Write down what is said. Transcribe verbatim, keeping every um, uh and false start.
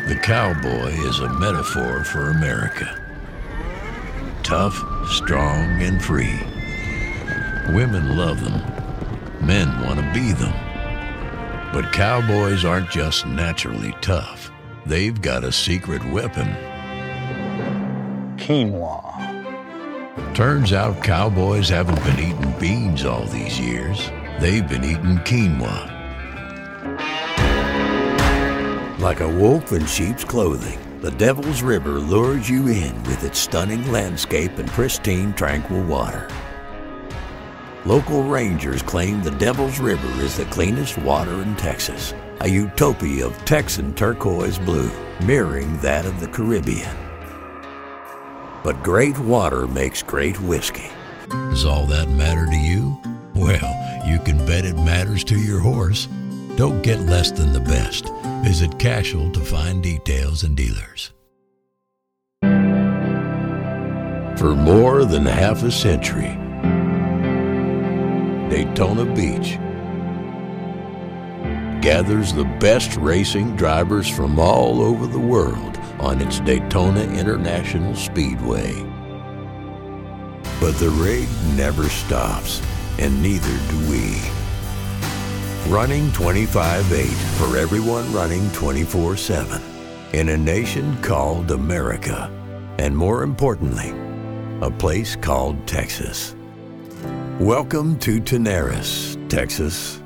The cowboy is a metaphor for America. Tough, strong, and free. Women love them. Men want to be them. But cowboys aren't just naturally tough. They've got a secret weapon. Quinoa. Turns out cowboys haven't been eating beans all these years. They've been eating quinoa. Like a wolf in sheep's clothing, the Devil's River lures you in with its stunning landscape and pristine, tranquil water. Local rangers claim the Devil's River is the cleanest water in Texas, a utopia of Texan turquoise blue, mirroring that of the Caribbean. But great water makes great whiskey. Does all that matter to you? Well, you can bet it matters to your horse. Don't get less than the best. Visit Cashel to find details and dealers. For more than half a century, Daytona Beach gathers the best racing drivers from all over the world on its Daytona International Speedway. But the rig never stops, and neither do we. Running twenty-five eight for everyone running twenty-four seven in a nation called America, and more importantly, a place called Texas. Welcome to Tenaris, Texas.